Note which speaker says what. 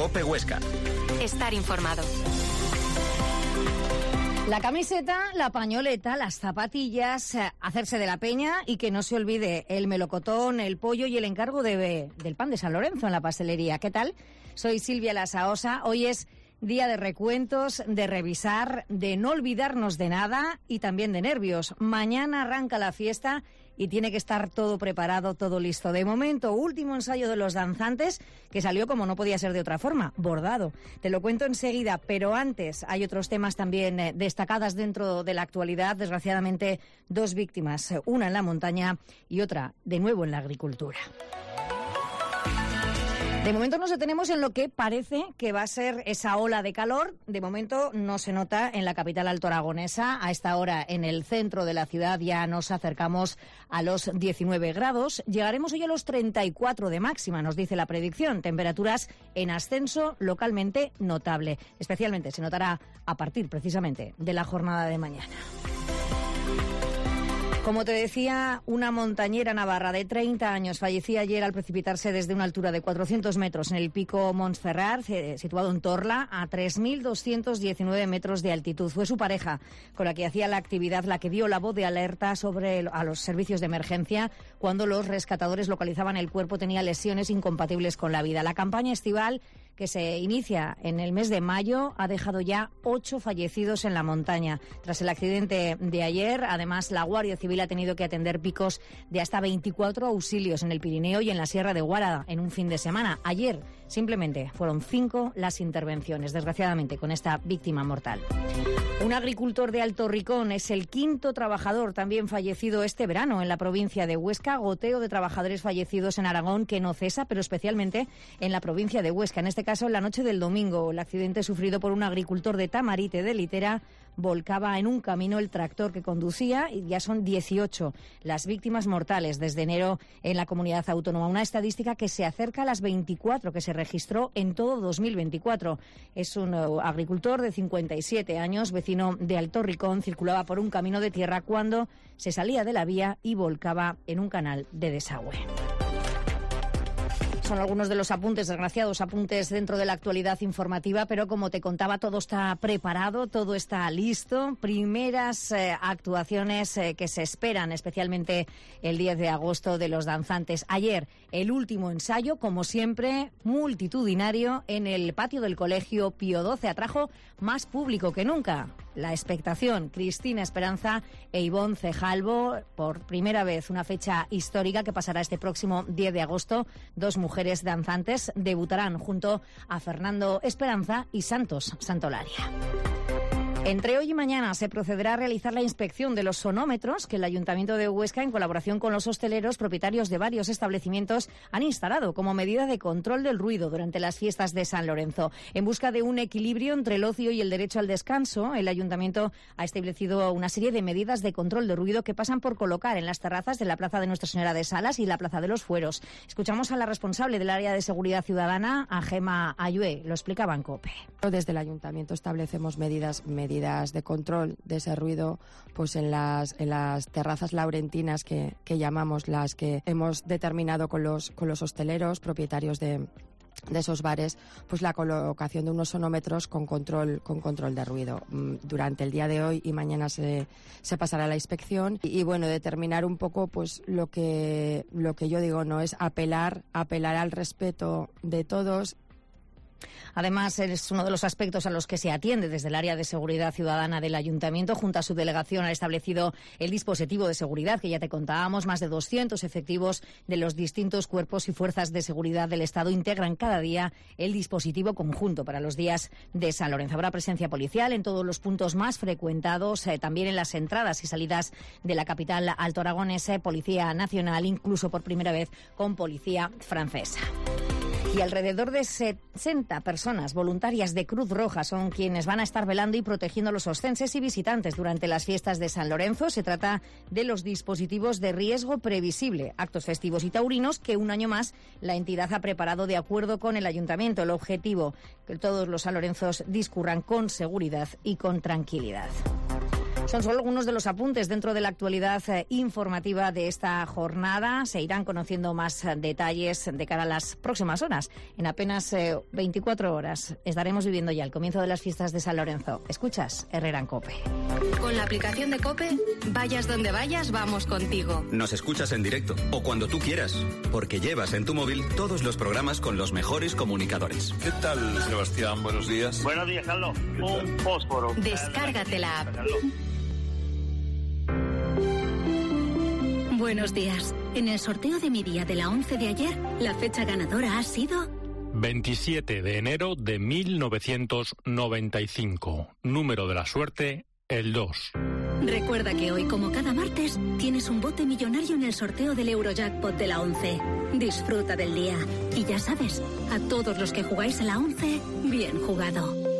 Speaker 1: COPE Huesca.
Speaker 2: Estar informado.
Speaker 3: La camiseta, la pañoleta, las zapatillas, hacerse de la peña y que no se olvide el melocotón, el pollo y el encargo del pan de San Lorenzo en la pastelería. ¿Qué tal? Soy Silvia Lasaosa. Hoy es día de recuentos, de revisar, de no olvidarnos de nada y también de nervios. Mañana arranca la fiesta y tiene que estar todo preparado, todo listo. De momento, último ensayo de los danzantes, que salió como no podía ser de otra forma, bordado. Te lo cuento enseguida, pero antes hay otros temas también destacadas dentro de la actualidad. Desgraciadamente, 2 víctimas, una en la montaña y otra de nuevo en la agricultura. De momento nos detenemos en lo que parece que va a ser esa ola de calor. De momento no se nota en la capital altoaragonesa. A esta hora en el centro de la ciudad ya nos acercamos a los 19 grados. Llegaremos hoy a los 34 de máxima, nos dice la predicción. Temperaturas en ascenso localmente notable. Especialmente se notará a partir precisamente de la jornada de mañana. Como te decía, una montañera navarra de 30 años fallecía ayer al precipitarse desde una altura de 400 metros en el pico Montferrat, situado en Torla, a 3.219 metros de altitud. Fue su pareja con la que hacía la actividad la que dio la voz de alerta a los servicios de emergencia cuando los rescatadores localizaban el cuerpo. Tenía lesiones incompatibles con la vida. La campaña estival, que se inicia en el mes de mayo, ha dejado ya 8 fallecidos en la montaña. Tras el accidente de ayer, además, la Guardia Civil ha tenido que atender picos de hasta 24 auxilios en el Pirineo y en la Sierra de Guarda en un fin de semana. Ayer, simplemente, fueron 5 las intervenciones, desgraciadamente, con esta víctima mortal. Un agricultor de Alto Ricón es el 5º trabajador también fallecido este verano en la provincia de Huesca. Goteo de trabajadores fallecidos en Aragón que no cesa, pero especialmente en la provincia de Huesca. En este caso, en la noche del domingo, el accidente sufrido por un agricultor de Tamarite de Litera volcaba en un camino el tractor que conducía y ya son 18 las víctimas mortales desde enero en la comunidad autónoma. Una estadística que se acerca a las 24 que se registró en todo 2024. Es un agricultor de 57 años, vecino de Alto Ricón. Circulaba por un camino de tierra cuando se salía de la vía y volcaba en un canal de desagüe. Son algunos de los apuntes, desgraciados apuntes dentro de la actualidad informativa, pero como te contaba, todo está preparado, todo está listo. Primeras actuaciones que se esperan, especialmente el 10 de agosto, de los danzantes. Ayer, el último ensayo, como siempre, multitudinario, en el patio del Colegio Pío XII. Atrajo más público que nunca. La expectación, Cristina Esperanza e Ivonne Cejalvo, por primera vez, una fecha histórica que pasará este próximo 10 de agosto. 2 mujeres danzantes debutarán junto a Fernando Esperanza y Santos Santolaria. Entre hoy y mañana se procederá a realizar la inspección de los sonómetros que el Ayuntamiento de Huesca, en colaboración con los hosteleros, propietarios de varios establecimientos, han instalado como medida de control del ruido durante las fiestas de San Lorenzo. En busca de un equilibrio entre el ocio y el derecho al descanso, el Ayuntamiento ha establecido una serie de medidas de control de ruido que pasan por colocar en las terrazas de la Plaza de Nuestra Señora de Salas y la Plaza de los Fueros. Escuchamos a la responsable del área de seguridad ciudadana, a Gemma Ayué. Lo explicaba en COPE.
Speaker 4: Desde el Ayuntamiento establecemos medidas de control de ese ruido, pues en las terrazas laurentinas que llamamos, las que hemos determinado con los hosteleros, propietarios de esos bares, pues la colocación de unos sonómetros con control de ruido. Durante el día de hoy y mañana se pasará la inspección y bueno, determinar un poco pues lo que yo digo, no es apelar al respeto de todos.
Speaker 3: Además, es uno de los aspectos a los que se atiende desde el área de seguridad ciudadana del Ayuntamiento. Junto a su delegación ha establecido el dispositivo de seguridad que ya te contábamos. Más de 200 efectivos de los distintos cuerpos y fuerzas de seguridad del Estado integran cada día el dispositivo conjunto para los días de San Lorenzo. Habrá presencia policial en todos los puntos más frecuentados, también en las entradas y salidas de la capital altoaragonesa, Policía Nacional, incluso por primera vez con policía francesa. Y alrededor de 60 personas voluntarias de Cruz Roja son quienes van a estar velando y protegiendo a los oscenses y visitantes durante las fiestas de San Lorenzo. Se trata de los dispositivos de riesgo previsible, actos festivos y taurinos que un año más la entidad ha preparado de acuerdo con el Ayuntamiento. El objetivo, que todos los sanlorenzos discurran con seguridad y con tranquilidad. Son solo algunos de los apuntes dentro de la actualidad informativa de esta jornada. Se irán conociendo más detalles de cara a las próximas horas. En apenas 24 horas estaremos viviendo ya el comienzo de las fiestas de San Lorenzo. Escuchas Herrera en COPE.
Speaker 2: Con la aplicación de COPE, vayas donde vayas, vamos contigo.
Speaker 1: Nos escuchas en directo o cuando tú quieras, porque llevas en tu móvil todos los programas con los mejores comunicadores.
Speaker 5: ¿Qué tal, Sebastián? Buenos días.
Speaker 6: Buenos días, Carlos. Un fósforo.
Speaker 2: Descárgate la app.
Speaker 7: Buenos días. En el sorteo de mi día de la 11 de ayer, la fecha ganadora ha sido
Speaker 8: 27 de enero de 1995. Número de la suerte, el 2.
Speaker 7: Recuerda que hoy, como cada martes, tienes un bote millonario en el sorteo del Eurojackpot de la 11. Disfruta del día. Y ya sabes, a todos los que jugáis a la 11, bien jugado.